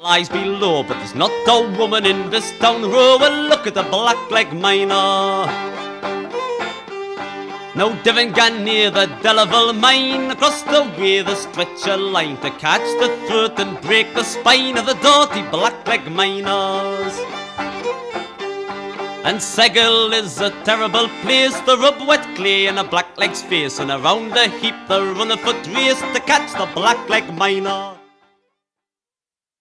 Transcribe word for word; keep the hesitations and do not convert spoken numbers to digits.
Lies below, but there's not a woman in this town row will look at the Blackleg miner. Now Devon gan near the Delaval mine, across the way the stretcher line, to catch the throat and break the spine of the dirty Blackleg miners. And Seggle is a terrible place, to rub wet clay in a Blackleg's face, and around the heap they run a foot race to catch the Blackleg miner.